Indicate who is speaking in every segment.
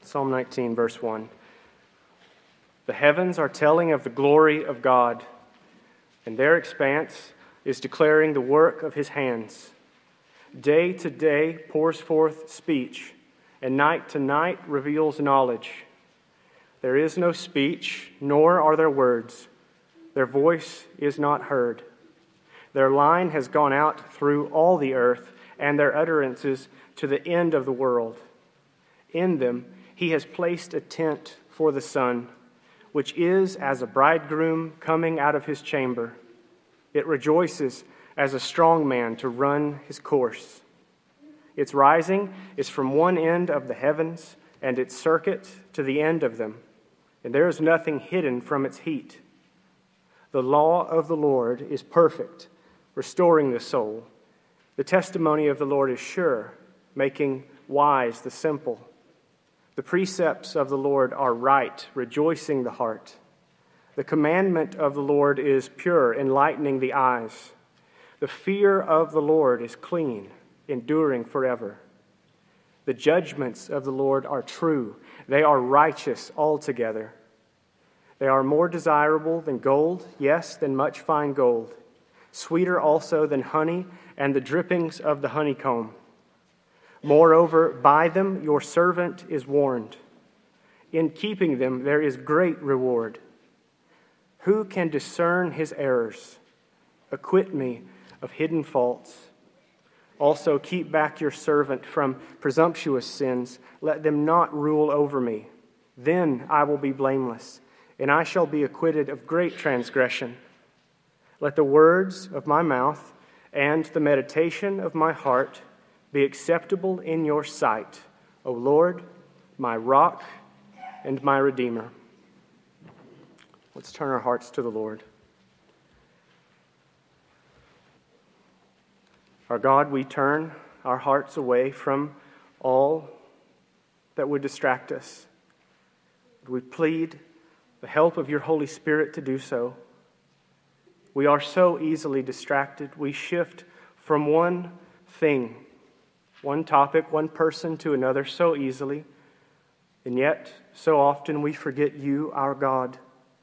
Speaker 1: Psalm 19, verse 1. The heavens are telling of the glory of God, and their expanse is declaring the work of his hands. Day to day pours forth speech, and night to night reveals knowledge. There is no speech, nor are there words. Their voice is not heard. Their line has gone out through all the earth, and their utterances to the end of the world. In them he has placed a tent for the sun, which is as a bridegroom coming out of his chamber. It rejoices as a strong man to run his course. Its rising is from one end of the heavens, and its circuit to the end of them, and there is nothing hidden from its heat. The law of the Lord is perfect, restoring the soul. The testimony of the Lord is sure, making wise the simple. The precepts of the Lord are right, rejoicing the heart. The commandment of the Lord is pure, enlightening the eyes. The fear of the Lord is clean, enduring forever. The judgments of the Lord are true. They are righteous altogether. They are more desirable than gold, yes, than much fine gold. Sweeter also than honey and the drippings of the honeycomb. Moreover, by them your servant is warned. In keeping them there is great reward. Who can discern his errors? Acquit me of hidden faults. Also keep back your servant from presumptuous sins. Let them not rule over me. Then I will be blameless, and I shall be acquitted of great transgression. Let the words of my mouth and the meditation of my heart be acceptable in your sight, O Lord, my rock and my redeemer. Let's turn our hearts to the Lord. Our God, we turn our hearts away from all that would distract us. We plead the help of your Holy Spirit to do so. We are so easily distracted. We shift from one thing, one topic, one person to another so easily, and yet so often we forget you, our God.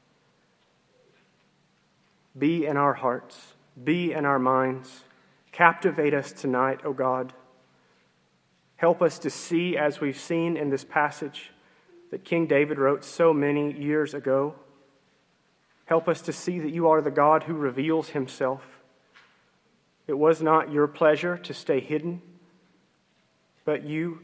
Speaker 1: Be in our hearts, be in our minds. Captivate us tonight, O God. Help us to see, as we've seen in this passage that King David wrote so many years ago. Help us to see that you are the God who reveals himself. It was not your pleasure to stay hidden, but you,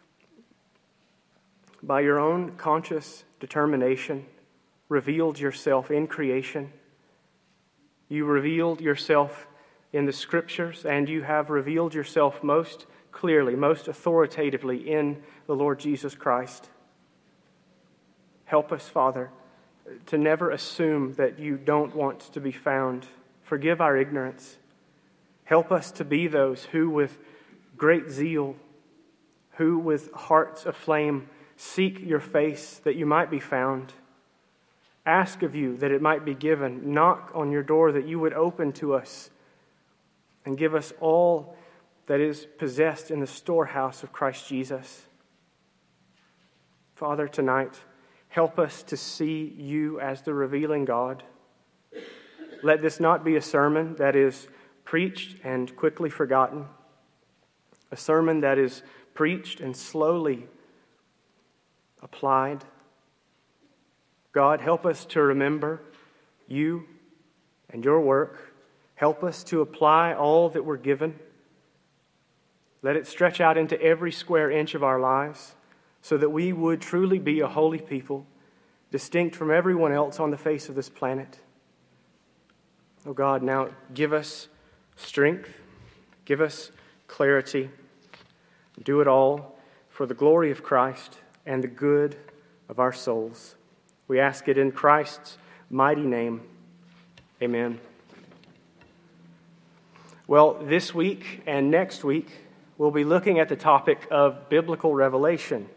Speaker 1: by your own conscious determination, revealed yourself in creation. You revealed yourself in the Scriptures, and you have revealed yourself most clearly, most authoritatively in the Lord Jesus Christ. Help us, Father, to never assume that you don't want to be found. Forgive our ignorance. Help us to be those who with great zeal, who with hearts aflame, seek your face that you might be found. Ask of you that it might be given. Knock on your door that you would open to us and give us all that is possessed in the storehouse of Christ Jesus. Father, tonight, help us to see you as the revealing God. Let this not be a sermon that is preached and quickly forgotten, a sermon that is preached and slowly applied. God, help us to remember you and your work. Help us to apply all that we're given. Let it stretch out into every square inch of our lives so that we would truly be a holy people, distinct from everyone else on the face of this planet. Oh God, now give us strength, give us clarity. Do it all for the glory of Christ and the good of our souls. We ask it in Christ's mighty name. Amen. Well, this week and next week, we'll be looking at the topic of biblical revelation.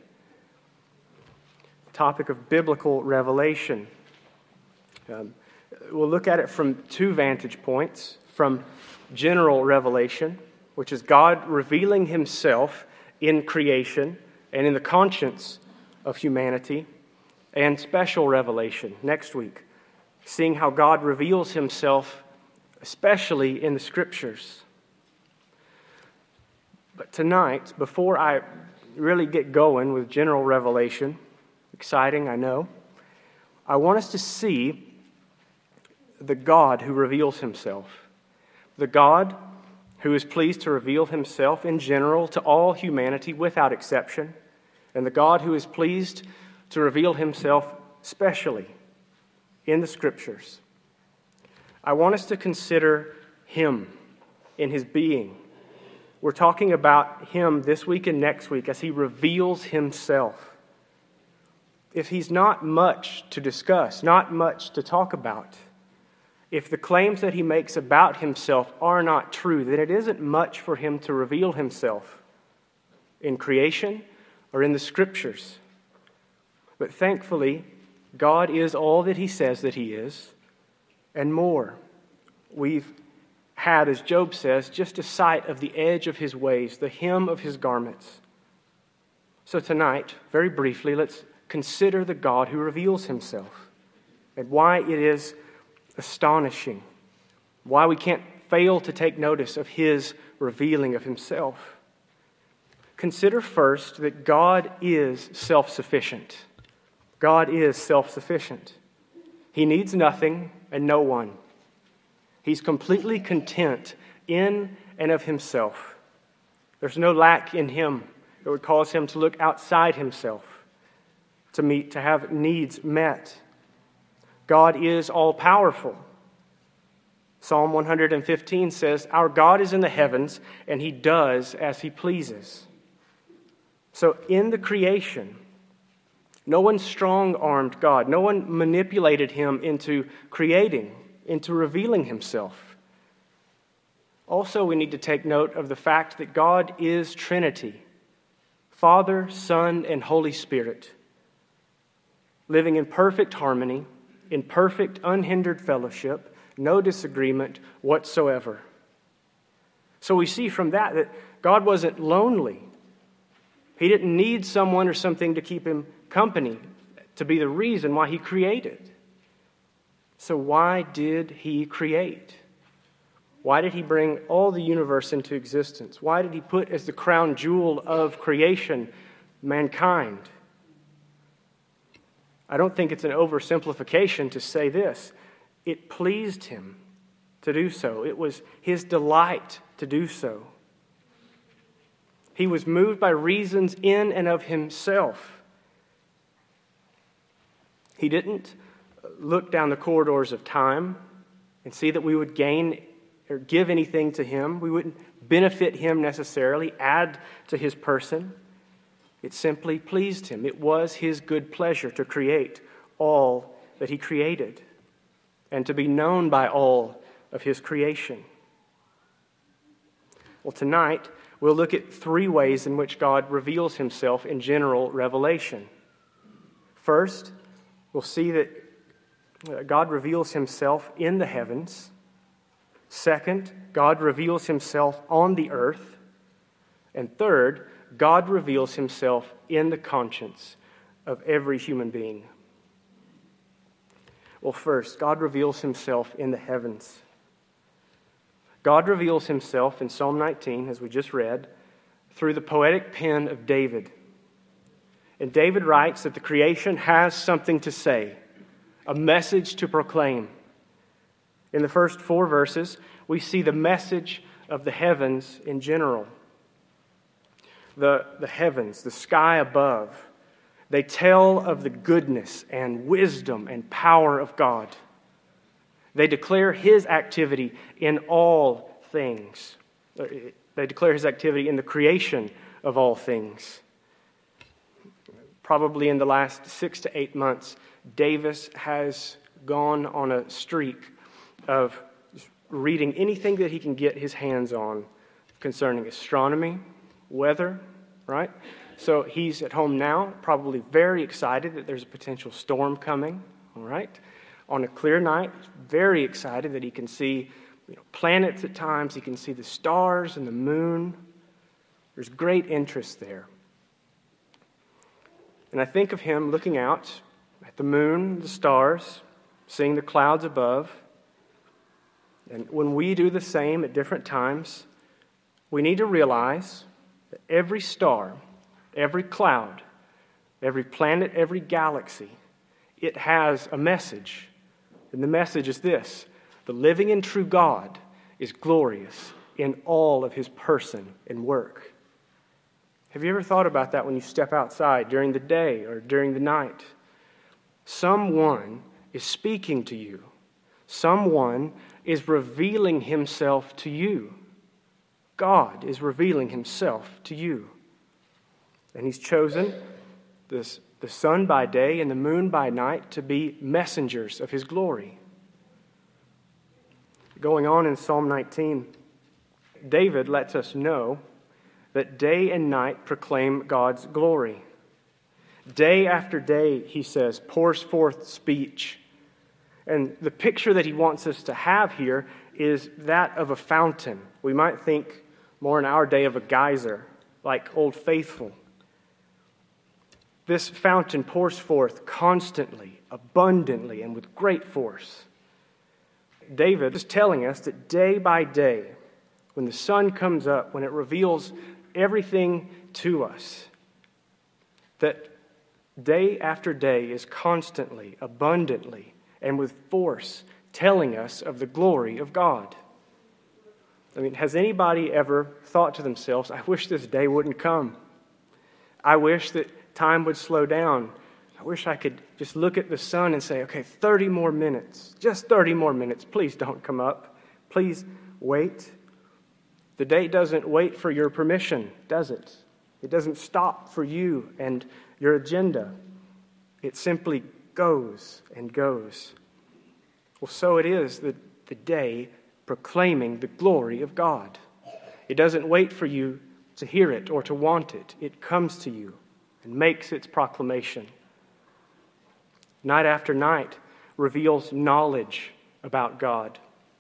Speaker 1: Topic of biblical revelation. We'll look at it from two vantage points. From general revelation, which is God revealing himself in creation and in the conscience of humanity, and special revelation next week, seeing how God reveals himself, especially in the Scriptures. But tonight, before I really get going with general revelation, exciting, I know, I want us to see the God who reveals himself. The God who is pleased to reveal himself in general to all humanity without exception, and the God who is pleased to reveal himself specially in the Scriptures. I want us to consider him in his being. We're talking about him this week and next week as he reveals himself. If he's not much to discuss, not much to talk about, if the claims that he makes about himself are not true, then it isn't much for him to reveal himself in creation or in the Scriptures. But thankfully, God is all that he says that he is, and more. We've had, as Job says, just a sight of the edge of his ways, the hem of his garments. So tonight, very briefly, let's consider the God who reveals himself and why it is astonishing, why we can't fail to take notice of his revealing of himself. Consider first that God is self-sufficient. God is self-sufficient. He needs nothing and no one. He's completely content in and of himself. There's no lack in him that would cause him to look outside himself to have needs met. God is all-powerful. Psalm 115 says, "Our God is in the heavens, and he does as he pleases." So in the creation, no one strong-armed God. No one manipulated him into creating, into revealing himself. Also, we need to take note of the fact that God is Trinity, Father, Son, and Holy Spirit, living in perfect harmony, in perfect, unhindered fellowship, no disagreement whatsoever. So we see from that God wasn't lonely. He didn't need someone or something to keep him company, to be the reason why he created. So why did he create? Why did he bring all the universe into existence? Why did he put as the crown jewel of creation mankind? I don't think it's an oversimplification to say this. It pleased him to do so. It was his delight to do so. He was moved by reasons in and of himself. He didn't look down the corridors of time and see that we would gain or give anything to him. We wouldn't benefit him necessarily, add to his person. It simply pleased him. It was his good pleasure to create all that he created and to be known by all of his creation. Well, tonight, we'll look at 3 ways in which God reveals himself in general revelation. First, we'll see that God reveals himself in the heavens. Second, God reveals himself on the earth. And third, God reveals himself in the conscience of every human being. Well, first, God reveals himself in the heavens. God reveals himself in Psalm 19, as we just read, through the poetic pen of David. And David writes that the creation has something to say, a message to proclaim. In the first 4 verses, we see the message of the heavens in general. The heavens, the sky above, they tell of the goodness and wisdom and power of God. They declare his activity in all things. They declare his activity in the creation of all things. Probably in the last 6 to 8 months, Davis has gone on a streak of reading anything that he can get his hands on concerning astronomy, weather, right? So he's at home now, probably very excited that there's a potential storm coming, all right? On a clear night, very excited that he can see planets at times, he can see the stars and the moon. There's great interest there. And I think of him looking out at the moon, the stars, seeing the clouds above. And when we do the same at different times, we need to realize that every star, every cloud, every planet, every galaxy, it has a message. And the message is this: the living and true God is glorious in all of his person and work. Have you ever thought about that when you step outside during the day or during the night? Someone is speaking to you. Someone is revealing himself to you. God is revealing himself to you. And he's chosen the sun by day and the moon by night to be messengers of his glory. Going on in Psalm 19, David lets us know that day and night proclaim God's glory. Day after day, he says, pours forth speech. And the picture that he wants us to have here is that of a fountain. We might think more in our day of a geyser, like Old Faithful. This fountain pours forth constantly, abundantly, and with great force. David is telling us that day by day, when the sun comes up, when it reveals everything to us, that day after day is constantly, abundantly, and with force telling us of the glory of God. I mean, has anybody ever thought to themselves, I wish this day wouldn't come. I wish that time would slow down. I wish I could just look at the sun and say, okay, 30 more minutes, just 30 more minutes. Please don't come up. Please wait. The day doesn't wait for your permission, does it? It doesn't stop for you and your agenda. It simply goes and goes. Well, so it is the day proclaiming the glory of God. It doesn't wait for you to hear it or to want it. It comes to you and makes its proclamation. Night after night reveals knowledge about God.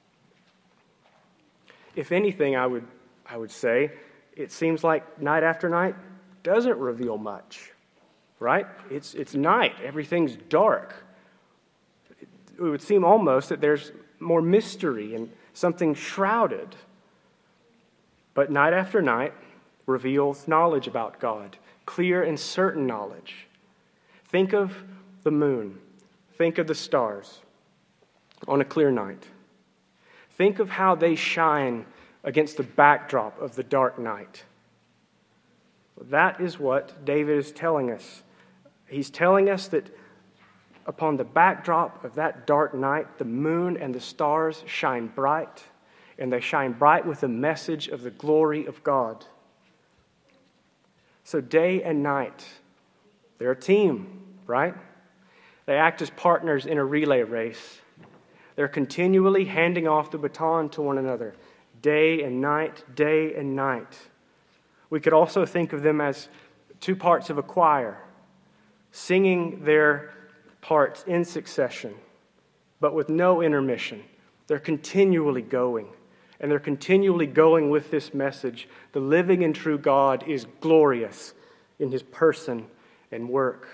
Speaker 1: If anything, I would say, it seems like night after night doesn't reveal much, right? It's night. Everything's dark. It would seem almost that there's more mystery and something shrouded. But night after night reveals knowledge about God, clear and certain knowledge. Think of the moon. Think of the stars on a clear night. Think of how they shine against the backdrop of the dark night. That is what David is telling us. He's telling us that upon the backdrop of that dark night, the moon and the stars shine bright, and they shine bright with the message of the glory of God. So day and night, they're a team, right? They act as partners in a relay race. They're continually handing off the baton to one another, day and night, day and night. We could also think of them as two parts of a choir, singing their parts in succession, but with no intermission. They're continually going, and they're continually going with this message. The living and true God is glorious in his person and work.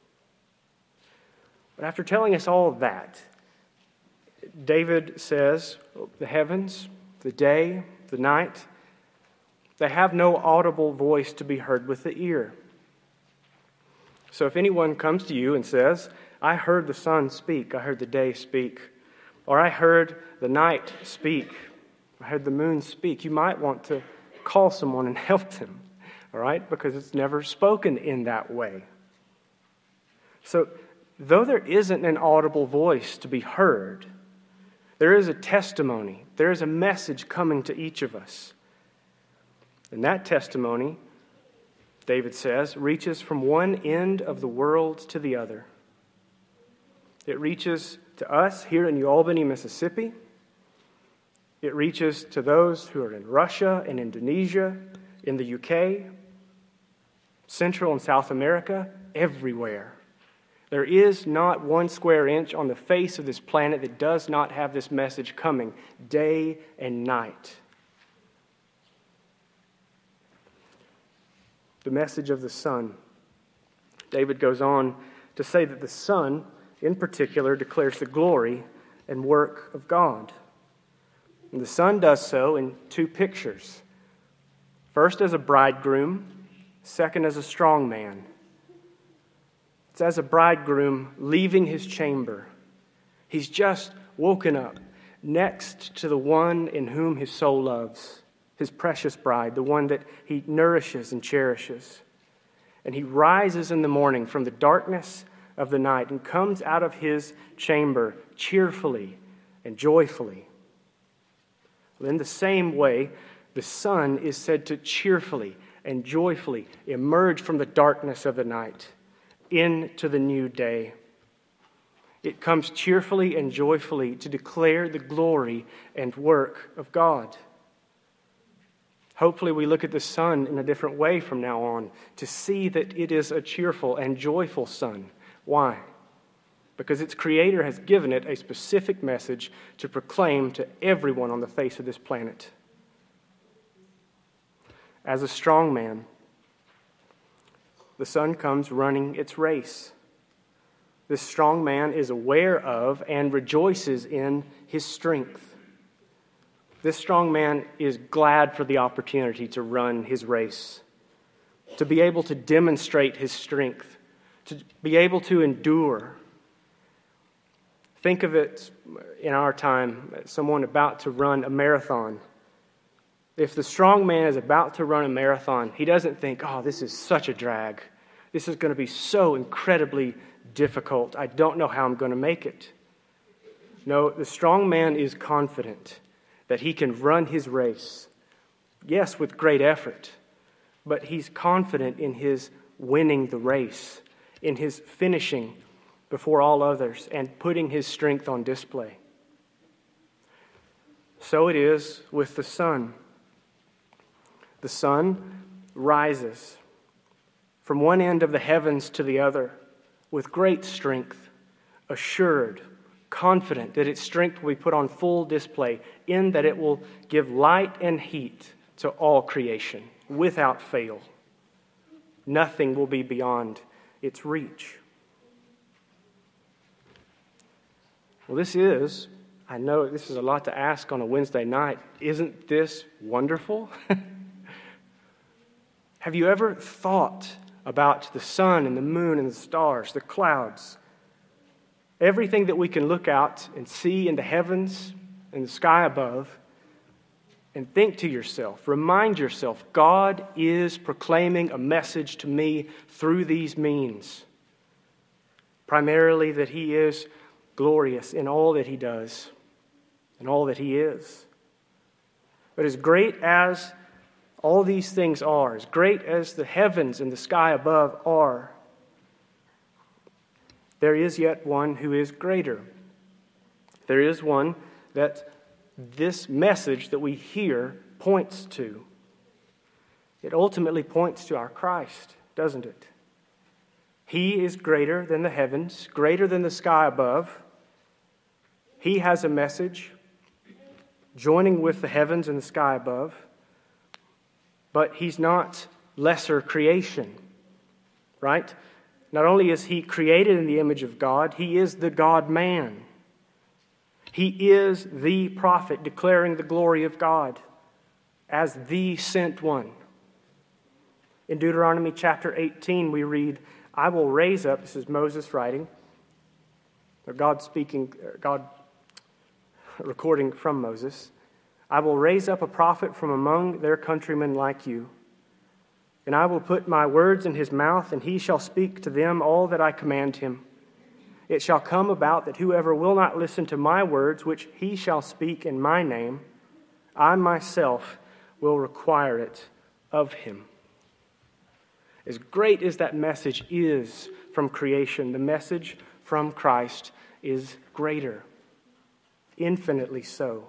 Speaker 1: But after telling us all of that, David says, the heavens, the day, the night, they have no audible voice to be heard with the ear. So if anyone comes to you and says, I heard the sun speak, I heard the day speak, or I heard the night speak, I heard the moon speak, you might want to call someone and help them, all right? Because it's never spoken in that way. So though there isn't an audible voice to be heard, there is a testimony. There is a message coming to each of us. And that testimony, David says, reaches from one end of the world to the other. It reaches to us here in New Albany, Mississippi. It reaches to those who are in Russia and Indonesia, in the UK, Central and South America, everywhere. There is not one square inch on the face of this planet that does not have this message coming day and night. The message of the sun David goes on to say that the Son, in particular, declares the glory and work of God. And the Son does so in two pictures. First as a bridegroom, second as a strong man. It's as a bridegroom leaving his chamber. He's just woken up next to the one in whom his soul loves, his precious bride, the one that he nourishes and cherishes. And he rises in the morning from the darkness of the night and comes out of his chamber cheerfully and joyfully. Well, in the same way, the Son is said to cheerfully and joyfully emerge from the darkness of the night into the new day. It comes cheerfully and joyfully to declare the glory and work of God. Hopefully we look at the Son in a different way from now on to see that it is a cheerful and joyful Son. Why? Because its Creator has given it a specific message to proclaim to everyone on the face of this planet. As a strong man, the Son comes running its race. This strong man is aware of and rejoices in his strength. This strong man is glad for the opportunity to run his race, to be able to demonstrate his strength, to be able to endure. Think of it in our time, someone about to run a marathon. If the strong man is about to run a marathon, he doesn't think, oh, this is such a drag. This is going to be so incredibly difficult. I don't know how I'm going to make it. No, the strong man is confident that he can run his race. Yes, with great effort, but he's confident in his winning the race, in his finishing before all others and putting his strength on display. So it is with the Son. The Son rises from one end of the heavens to the other with great strength, assured, confident that its strength will be put on full display, in that it will give light and heat to all creation without fail. Nothing will be beyond its reach. Well, I know this is a lot to ask on a Wednesday night. Isn't this wonderful? Have you ever thought about the sun and the moon and the stars, the clouds, everything that we can look out and see in the heavens and the sky above, and think to yourself, remind yourself, God is proclaiming a message to me through these means. Primarily that He is glorious in all that He does and all that He is. But as great as all these things are, as great as the heavens and the sky above are, there is yet one who is greater. There is one that this message that we hear points to. It ultimately points to our Christ, doesn't it? He is greater than the heavens, greater than the sky above. He has a message joining with the heavens and the sky above. But He's not lesser creation, right? Not only is He created in the image of God, He is the God-man. He is the prophet declaring the glory of God as the sent one. In Deuteronomy chapter 18, we read, I will raise up, this is Moses writing, or God recording from Moses, I will raise up a prophet from among their countrymen like you, and I will put my words in his mouth, and he shall speak to them all that I command him. It shall come about that whoever will not listen to my words, which he shall speak in my name, I myself will require it of him. As great as that message is from creation, the message from Christ is greater, infinitely so.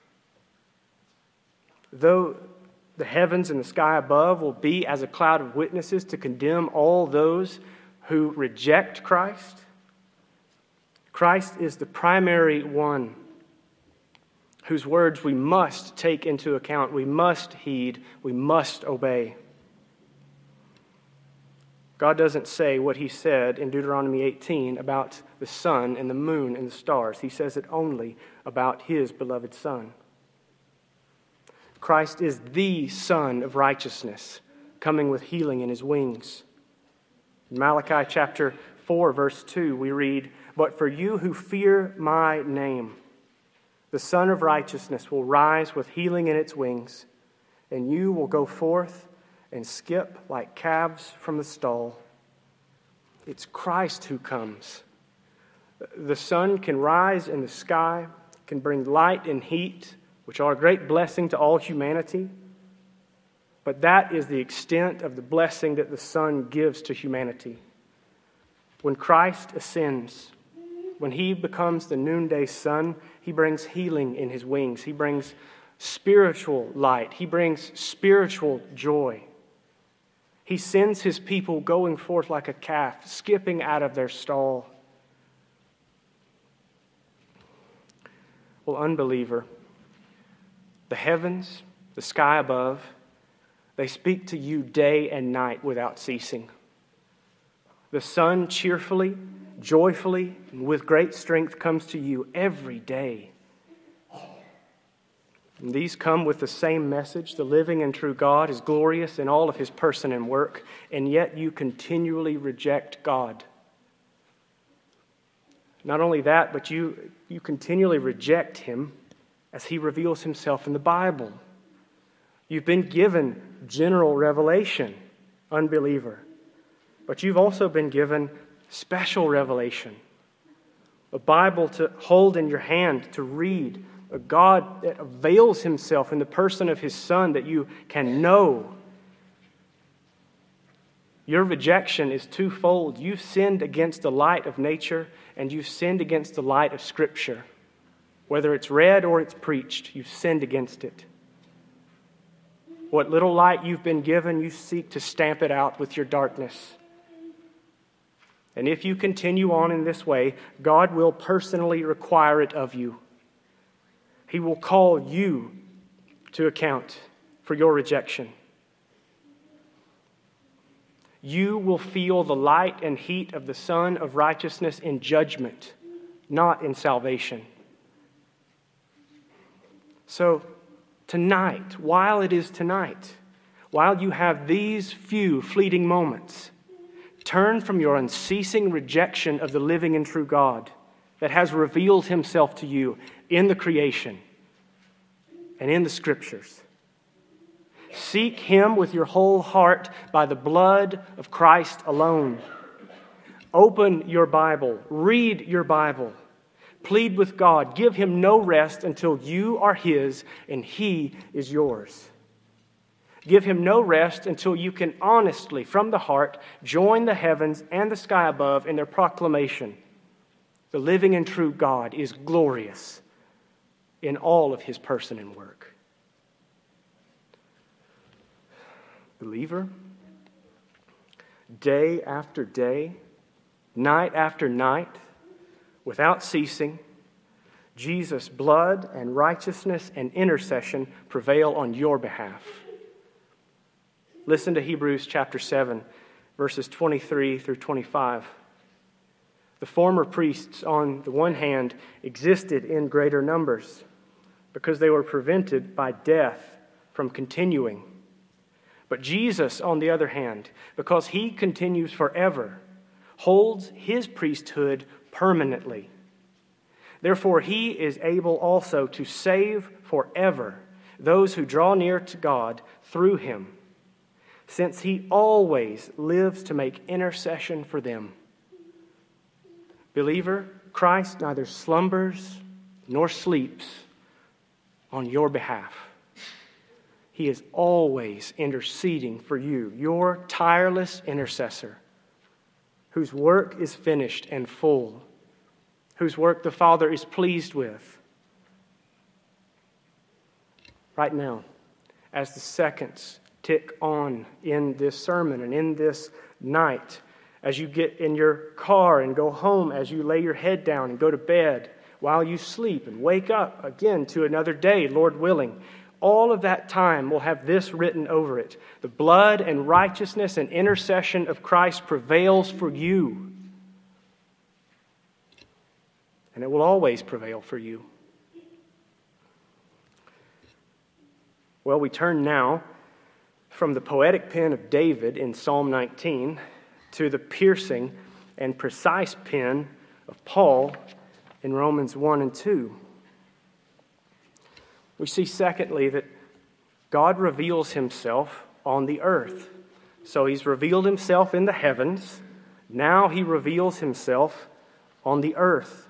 Speaker 1: Though the heavens and the sky above will be as a cloud of witnesses to condemn all those who reject Christ, Christ is the primary one whose words we must take into account, we must heed, we must obey. God doesn't say what he said in Deuteronomy 18 about the sun and the moon and the stars. He says it only about his beloved Son. Christ is the Son of righteousness, coming with healing in his wings. In Malachi chapter 4, verse 2, we read, "But for you who fear my name, the Son of righteousness will rise with healing in its wings, and you will go forth and skip like calves from the stall." It's Christ who comes. The sun can rise in the sky, can bring light and heat, which are a great blessing to all humanity. But that is the extent of the blessing that the sun gives to humanity. When Christ ascends, when he becomes the noonday sun, he brings healing in his wings. He brings spiritual light. He brings spiritual joy. He sends his people going forth like a calf, skipping out of their stall. Well, unbeliever, the heavens, the sky above, they speak to you day and night without ceasing. The sun cheerfully, joyfully, and with great strength comes to you every day. And these come with the same message. The living and true God is glorious in all of his person and work, and yet you continually reject God. Not only that, but you continually reject him as he reveals himself in the Bible. You've been given general revelation, unbeliever, but you've also been given special revelation, a Bible to hold in your hand, to read, a God that avails himself in the person of his Son that you can know. Your rejection is twofold. You've sinned against the light of nature, and you've sinned against the light of Scripture. Whether it's read or it's preached, you've sinned against it. What little light you've been given, you seek to stamp it out with your darkness. And if you continue on in this way, God will personally require it of you. He will call you to account for your rejection. You will feel the light and heat of the Son of righteousness in judgment, not in salvation. So tonight, while it is tonight, while you have these few fleeting moments, turn from your unceasing rejection of the living and true God that has revealed himself to you in the creation and in the Scriptures. Seek him with your whole heart by the blood of Christ alone. Open your Bible. Read your Bible. Plead with God. Give him no rest until you are his and he is yours. Give him no rest until you can honestly, from the heart, join the heavens and the sky above in their proclamation. The living and true God is glorious in all of his person and work. Believer, day after day, night after night, without ceasing, Jesus' blood and righteousness and intercession prevail on your behalf. Listen to Hebrews chapter 7, verses 23 through 25. The former priests, on the one hand, existed in greater numbers because they were prevented by death from continuing. But Jesus, on the other hand, because he continues forever, holds his priesthood permanently. Therefore, he is able also to save forever those who draw near to God through him, since he always lives to make intercession for them. Believer, Christ neither slumbers nor sleeps on your behalf. He is always interceding for you, your tireless intercessor, whose work is finished and full, whose work the Father is pleased with. Right now, as the seconds tick on in this sermon and in this night, as you get in your car and go home, as you lay your head down and go to bed, while you sleep and wake up again to another day, Lord willing, all of that time will have this written over it: the blood and righteousness and intercession of Christ prevails for you. And it will always prevail for you. Well, we turn now from the poetic pen of David in Psalm 19 to the piercing and precise pen of Paul in Romans 1 and 2. We see, secondly, that God reveals himself on the earth. So he's revealed himself in the heavens. Now he reveals himself on the earth.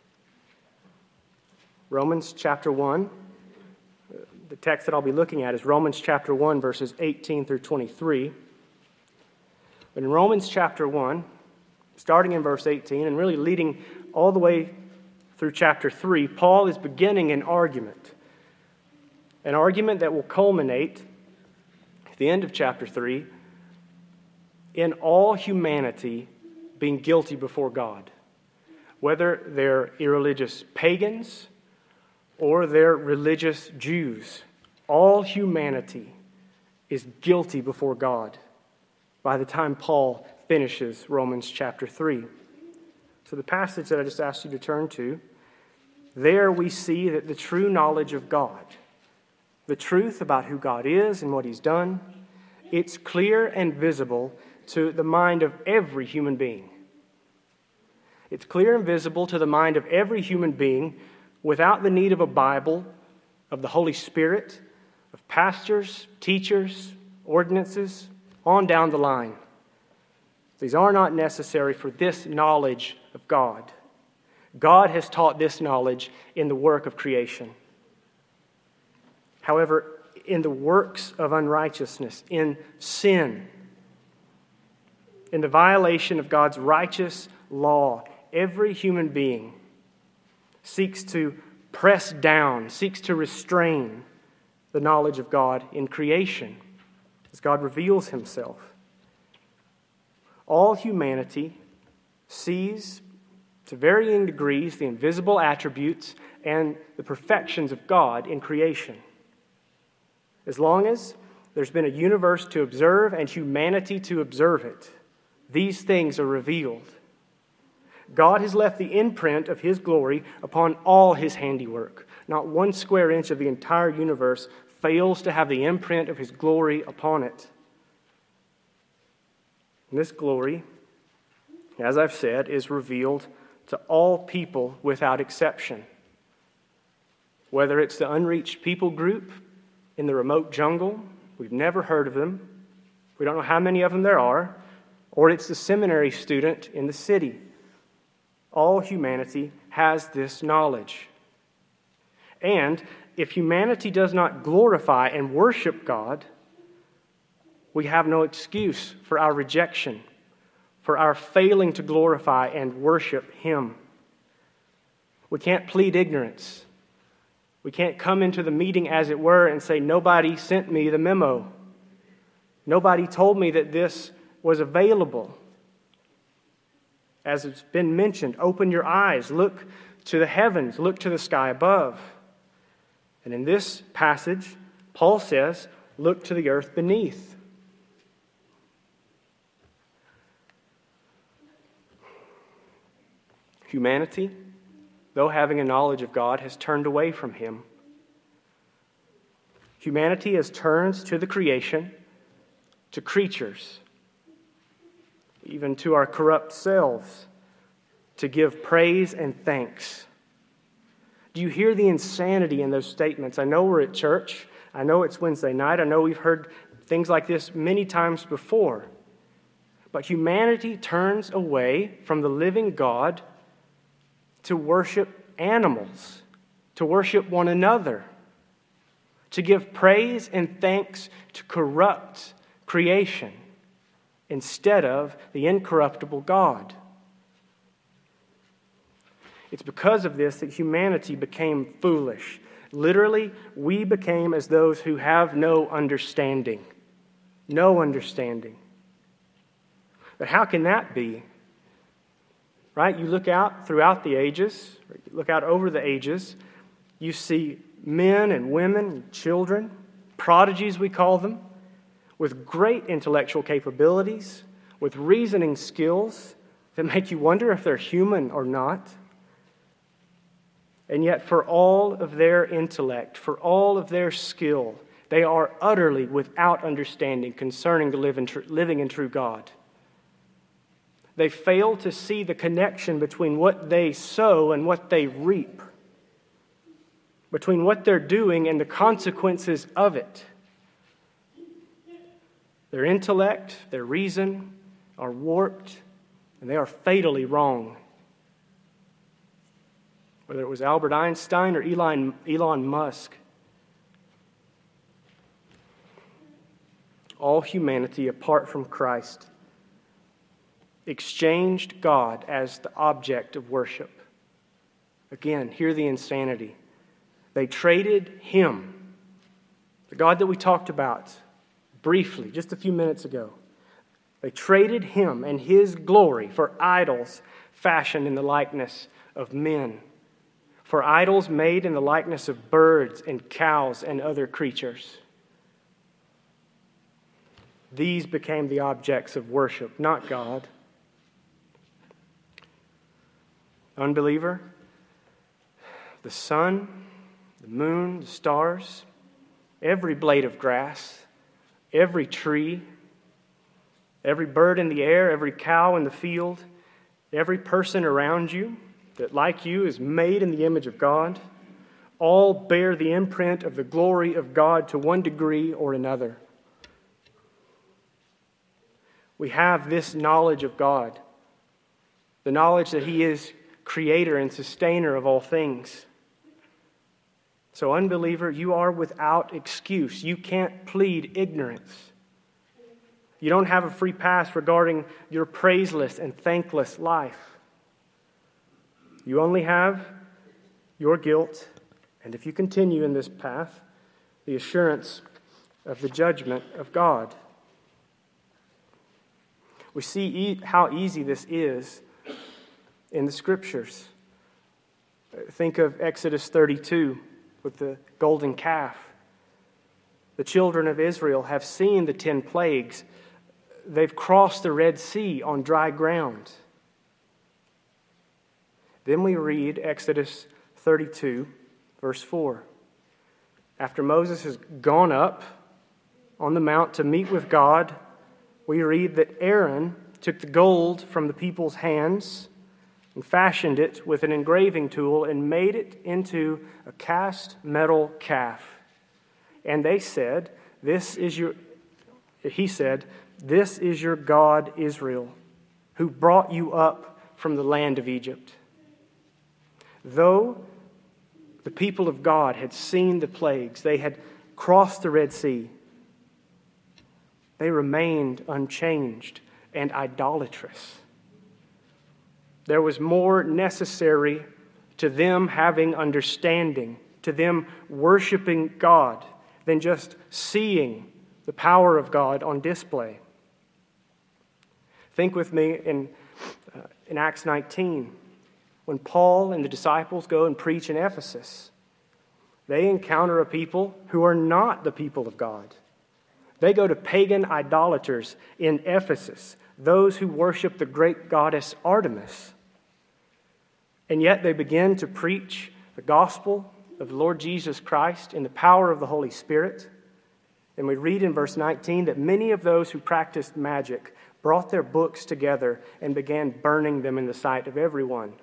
Speaker 1: Romans chapter 1, the text that I'll be looking at is Romans chapter 1, verses 18 through 23. But in Romans chapter 1, starting in verse 18 and really leading all the way through chapter 3, Paul is beginning an argument that will culminate at the end of chapter 3 in all humanity being guilty before God, whether they're irreligious pagans or they're religious Jews. All humanity is guilty before God by the time Paul finishes Romans chapter 3. So the passage that I just asked you to turn to, there we see that the true knowledge of God, the truth about who God is and what he's done, it's clear and visible to the mind of every human being. It's clear and visible to the mind of every human being without the need of a Bible, of the Holy Spirit, of pastors, teachers, ordinances, on down the line. These are not necessary for this knowledge of God. God has taught this knowledge in the work of creation. However, in the works of unrighteousness, in sin, in the violation of God's righteous law, every human being seeks to press down, seeks to restrain the knowledge of God in creation as God reveals himself. All humanity sees to varying degrees the invisible attributes and the perfections of God in creation. As long as there's been a universe to observe and humanity to observe it, these things are revealed. God has left the imprint of his glory upon all his handiwork. Not one square inch of the entire universe fails to have the imprint of his glory upon it. And this glory, as I've said, is revealed to all people without exception. Whether it's the unreached people group in the remote jungle, we've never heard of them, we don't know how many of them there are, or it's the seminary student in the city. All humanity has this knowledge. And if humanity does not glorify and worship God, we have no excuse for our rejection, for our failing to glorify and worship him. We can't plead ignorance. We can't come into the meeting, as it were, and say, nobody sent me the memo. Nobody told me that this was available. As it's been mentioned, open your eyes, look to the heavens, look to the sky above. And in this passage, Paul says, look to the earth beneath. Humanity, though having a knowledge of God, has turned away from him. Humanity has turned to the creation, to creatures, even to our corrupt selves, to give praise and thanks. Do you hear the insanity in those statements? I know we're at church. I know it's Wednesday night. I know we've heard things like this many times before. But humanity turns away from the living God to worship animals, to worship one another, to give praise and thanks to corrupt creation instead of the incorruptible God. It's because of this that humanity became foolish. Literally, we became as those who have no understanding. No understanding. But how can that be? Right? You look out throughout the ages, or you look out over the ages, you see men and women, children, prodigies we call them, with great intellectual capabilities, with reasoning skills that make you wonder if they're human or not. And yet, for all of their intellect, for all of their skill, they are utterly without understanding concerning the living and true God. They fail to see the connection between what they sow and what they reap, between what they're doing and the consequences of it. Their intellect, their reason are warped, and they are fatally wrong. Whether it was Albert Einstein or Elon Musk, all humanity apart from Christ exchanged God as the object of worship. Again, hear the insanity. They traded Him, the God that we talked about briefly just a few minutes ago. They traded Him and His glory for idols fashioned in the likeness of men, for idols made in the likeness of birds and cows and other creatures. These became the objects of worship, not God. Unbeliever, the sun, the moon, the stars, every blade of grass, every tree, every bird in the air, every cow in the field, every person around you that, like you, is made in the image of God, all bear the imprint of the glory of God to one degree or another. We have this knowledge of God, the knowledge that He is creator and sustainer of all things. So, unbeliever, you are without excuse. You can't plead ignorance. You don't have a free pass regarding your praiseless and thankless life. You only have your guilt, and if you continue in this path, the assurance of the judgment of God. We see how easy this is in the Scriptures. Think of Exodus 32 with the golden calf. The children of Israel have seen the 10 plagues. They've crossed the Red Sea on dry ground. Then we read Exodus 32, verse 4. After Moses has gone up on the mount to meet with God, we read that Aaron took the gold from the people's hands and fashioned it with an engraving tool and made it into a cast metal calf. And he said, this is your God Israel, who brought you up from the land of Egypt. Though the people of God had seen the plagues, they had crossed the Red Sea, they remained unchanged and idolatrous. There was more necessary to them having understanding, to them worshiping God, than just seeing the power of God on display. Think with me in Acts 19, when Paul and the disciples go and preach in Ephesus. They encounter a people who are not the people of God. They go to pagan idolaters in Ephesus, those who worship the great goddess Artemis. And yet they begin to preach the gospel of the Lord Jesus Christ in the power of the Holy Spirit. And we read in verse 19 that many of those who practiced magic brought their books together and began burning them in the sight of everyone.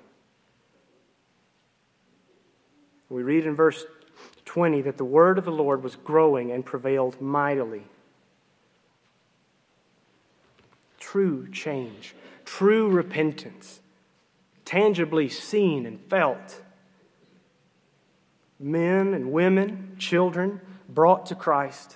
Speaker 1: We read in verse 20 that the word of the Lord was growing and prevailed mightily. True change, true repentance, tangibly seen and felt. Men and women, children brought to Christ.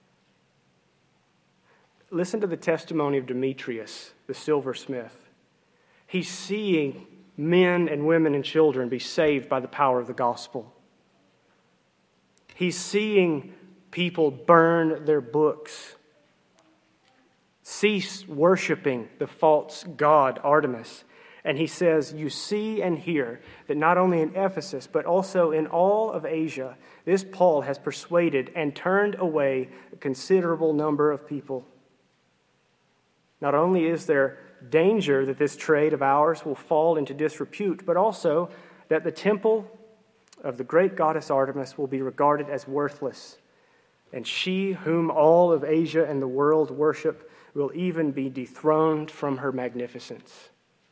Speaker 1: Listen to the testimony of Demetrius, the silversmith. He's seeing men and women and children be saved by the power of the gospel. He's seeing people burn their books, cease worshiping the false god Artemis, And he says, you see and hear that not only in Ephesus, but also in all of Asia, this Paul has persuaded and turned away a considerable number of people. Not only is there danger that this trade of ours will fall into disrepute, but also that the temple of the great goddess Artemis will be regarded as worthless, and she whom all of Asia and the world worship will even be dethroned from her magnificence.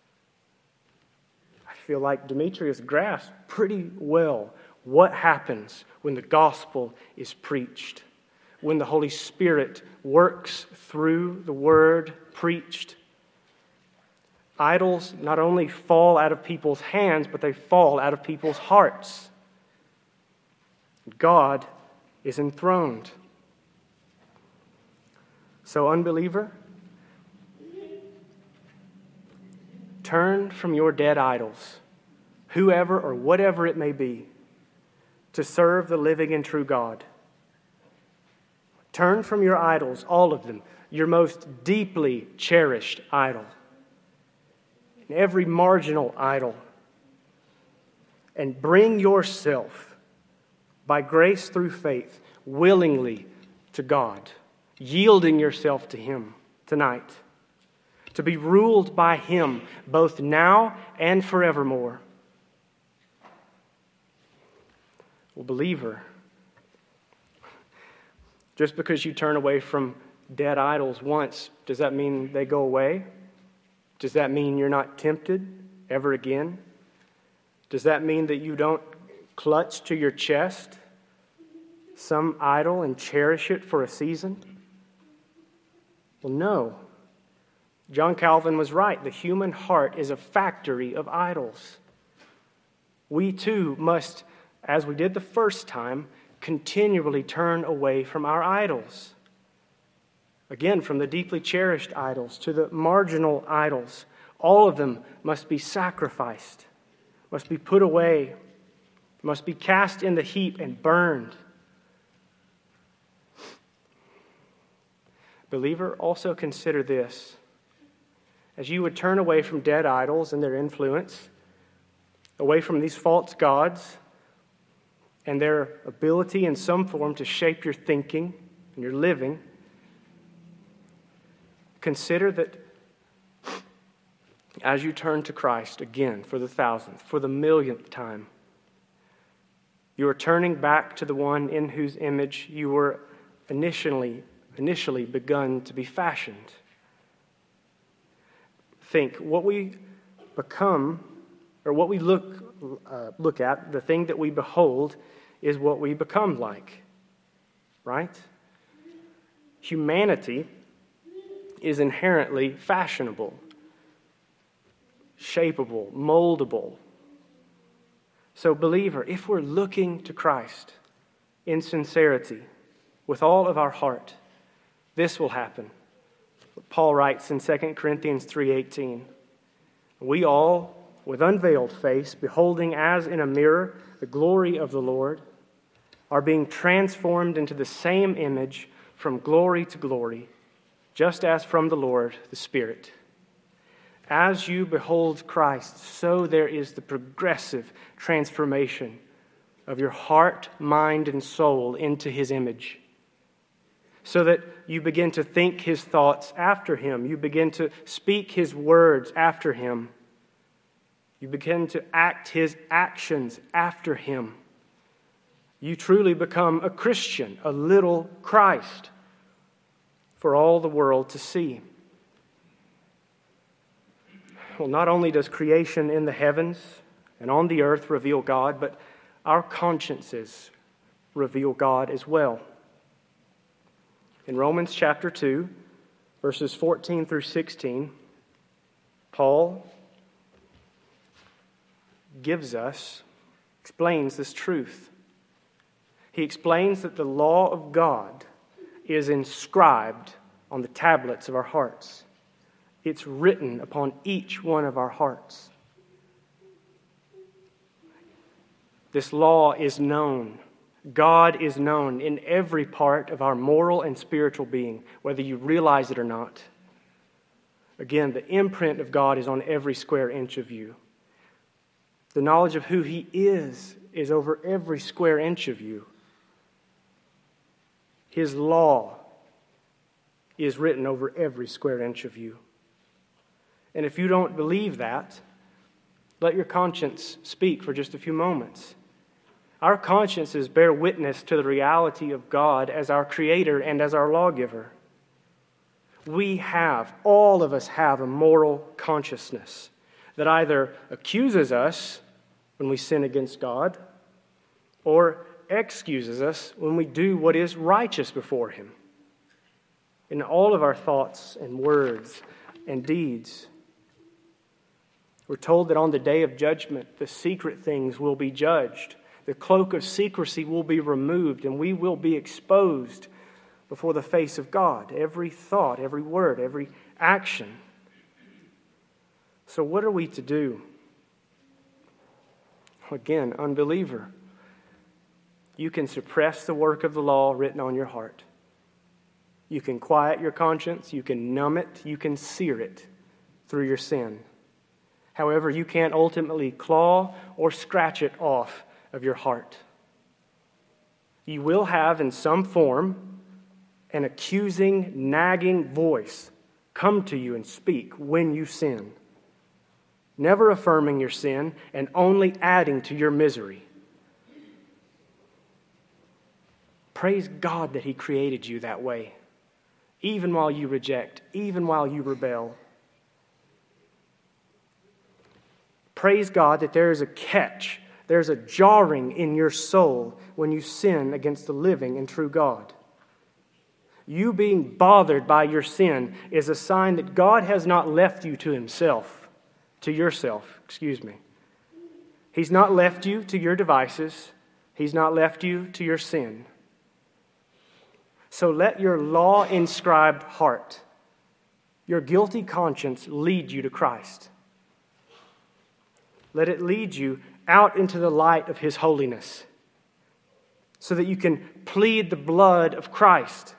Speaker 1: I feel like Demetrius grasped pretty well what happens when the gospel is preached, when the Holy Spirit works through the word preached. Idols not only fall out of people's hands, but they fall out of people's hearts. God is enthroned. So, unbeliever, turn from your dead idols, whoever or whatever it may be, to serve the living and true God. Turn from your idols, all of them, your most deeply cherished idol, and every marginal idol, and bring yourself, by grace through faith, willingly to God, yielding yourself to Him tonight, to be ruled by Him both now and forevermore. Well, believer, just because you turn away from dead idols once, does that mean they go away? Does that mean you're not tempted ever again? Does that mean that you don't clutch to your chest some idol and cherish it for a season? Well, no. John Calvin was right. The human heart is a factory of idols. We too must, as we did the first time, continually turn away from our idols. Again, from the deeply cherished idols to the marginal idols, all of them must be sacrificed, must be put away, must be cast in the heap and burned. Believer, also consider this. As you would turn away from dead idols and their influence, away from these false gods and their ability in some form to shape your thinking and your living, consider that as you turn to Christ again for the 1,000th, for the 1,000,000th time, you are turning back to the one in whose image you were initially begun to be fashioned. Think, what we become, or what we look at, the thing that we behold, is what we become like, right? Humanity is inherently fashionable, shapeable, moldable. So, believer, if we're looking to Christ in sincerity, with all of our heart, this will happen. Paul writes in 2 Corinthians 3:18, we all, with unveiled face, beholding as in a mirror the glory of the Lord, are being transformed into the same image from glory to glory, just as from the Lord, the Spirit. As you behold Christ, so there is the progressive transformation of your heart, mind, and soul into His image, so that you begin to think His thoughts after Him. You begin to speak His words after Him. You begin to act His actions after Him. You truly become a Christian, a little Christ, for all the world to see. Well, not only does creation in the heavens and on the earth reveal God, but our consciences reveal God as well. In Romans chapter 2, verses 14 through 16, Paul explains this truth. He explains that the law of God is inscribed on the tablets of our hearts. It's written upon each one of our hearts. This law is known. God is known in every part of our moral and spiritual being, whether you realize it or not. Again, the imprint of God is on every square inch of you. The knowledge of who He is over every square inch of you. His law is written over every square inch of you. And if you don't believe that, let your conscience speak for just a few moments. Our consciences bear witness to the reality of God as our Creator and as our lawgiver. All of us have a moral consciousness that either accuses us when we sin against God or excuses us when we do what is righteous before Him. In all of our thoughts and words and deeds, we're told that on the day of judgment, the secret things will be judged. The cloak of secrecy will be removed, and we will be exposed before the face of God. Every thought, every word, every action. So what are we to do? Again, unbeliever, you can suppress the work of the law written on your heart. You can quiet your conscience, you can numb it, you can sear it through your sin. However, you can't ultimately claw or scratch it off of your heart. You will have in some form an accusing, nagging voice come to you and speak when you sin, never affirming your sin and only adding to your misery. Praise God that He created you that way, even while you reject, even while you rebel. Praise God that there is a catch, there's a jarring in your soul when you sin against the living and true God. You being bothered by your sin is a sign that God has not left you to yourself. He's not left you to your devices. He's not left you to your sin. So let your law-inscribed heart, your guilty conscience, lead you to Christ. Let it lead you out into the light of His holiness so that you can plead the blood of Christ.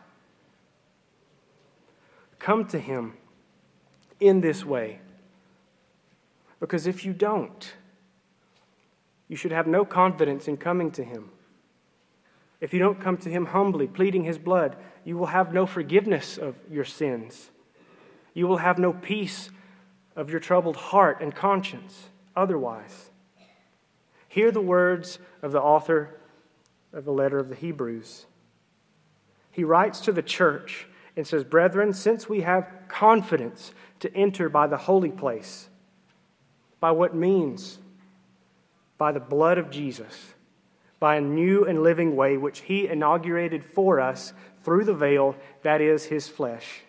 Speaker 1: Come to Him in this way. Because if you don't, you should have no confidence in coming to Him. If you don't come to Him humbly, pleading His blood, you will have no forgiveness of your sins. You will have no peace of your troubled heart and conscience otherwise. Hear the words of the author of the letter of the Hebrews. He writes to the church and says, "Brethren, since we have confidence to enter by the holy place," by what means? By the blood of Jesus, by a new and living way which He inaugurated for us through the veil, that is, His flesh.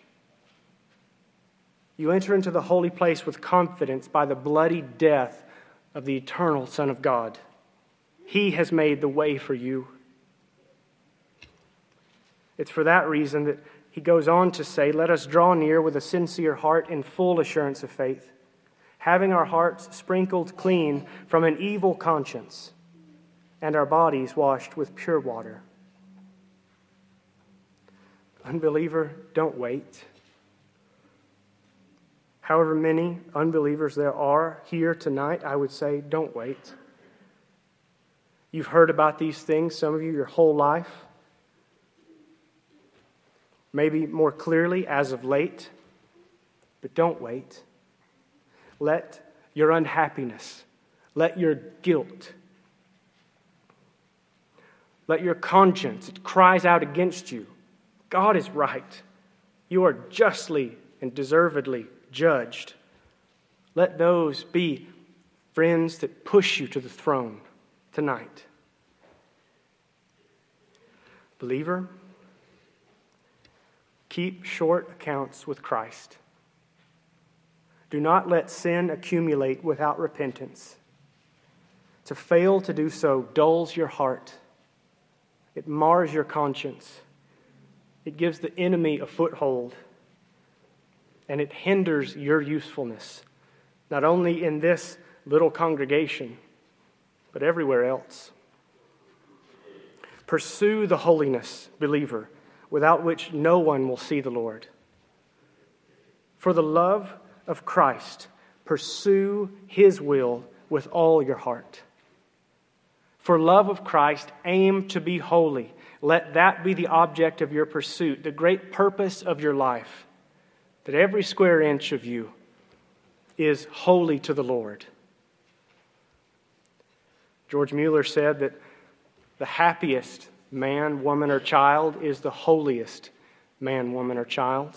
Speaker 1: You enter into the holy place with confidence by the bloody death of the eternal Son of God. He has made the way for you. It's for that reason that he goes on to say, "Let us draw near with a sincere heart in full assurance of faith, having our hearts sprinkled clean from an evil conscience and our bodies washed with pure water." Unbeliever, don't wait. However many unbelievers there are here tonight, I would say, don't wait. You've heard about these things, some of you, your whole life. Maybe more clearly as of late, but don't wait. Let your unhappiness, let your guilt, let your conscience, it cries out against you. God is right. You are justly and deservedly judged. Let those be friends that push you to the throne tonight. Believer, keep short accounts with Christ. Do not let sin accumulate without repentance. To fail to do so dulls your heart. It mars your conscience. It gives the enemy a foothold. And it hinders your usefulness, not only in this little congregation, but everywhere else. Pursue the holiness, believer, without which no one will see the Lord. For the love of Christ, pursue His will with all your heart. For love of Christ, aim to be holy. Let that be the object of your pursuit, the great purpose of your life, that every square inch of you is holy to the Lord. George Mueller said that the happiest man, woman, or child is the holiest man, woman, or child.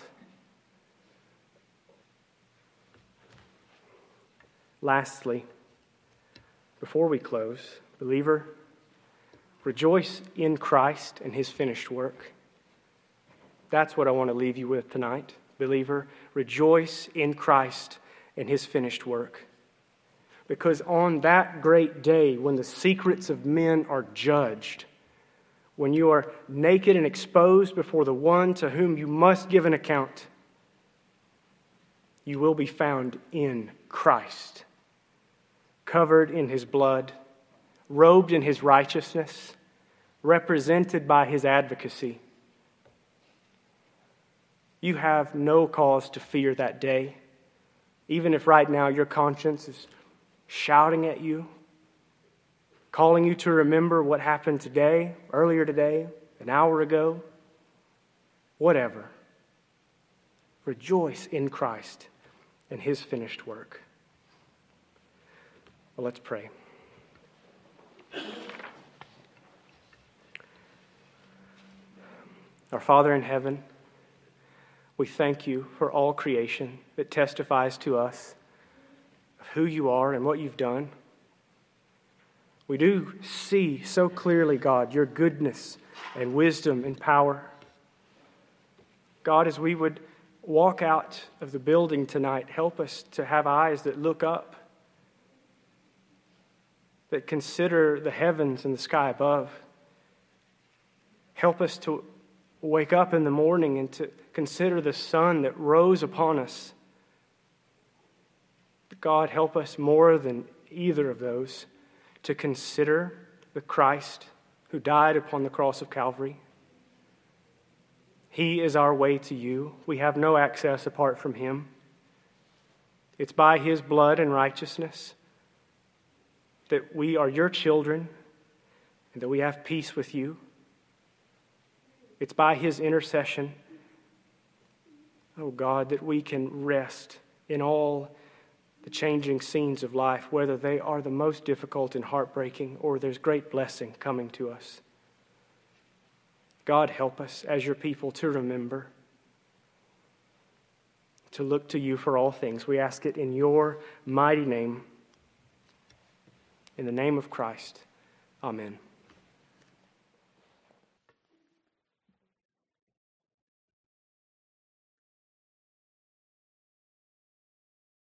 Speaker 1: Lastly, before we close, believer, rejoice in Christ and His finished work. That's what I want to leave you with tonight. Believer, rejoice in Christ and His finished work. Because on that great day, when the secrets of men are judged, when you are naked and exposed before the one to whom you must give an account, you will be found in Christ, covered in His blood, robed in His righteousness, represented by His advocacy. You have no cause to fear that day, even if right now your conscience is shouting at you, calling you to remember what happened today, earlier today, an hour ago, whatever. Rejoice in Christ and His finished work. Well, let's pray. Our Father in heaven, we thank You for all creation that testifies to us of who You are and what You've done. We do see so clearly, God, Your goodness and wisdom and power. God, as we would walk out of the building tonight, help us to have eyes that look up, that consider the heavens and the sky above. Help us to wake up in the morning and to consider the sun that rose upon us. God, help us more than either of those to consider the Christ who died upon the cross of Calvary. He is our way to You. We have no access apart from Him. It's by His blood and righteousness that we are Your children and that we have peace with You. It's by His intercession, oh God, that we can rest in all the changing scenes of life, whether they are the most difficult and heartbreaking or there's great blessing coming to us. God, help us as Your people to remember, to look to You for all things. We ask it in Your mighty name, in the name of Christ. Amen.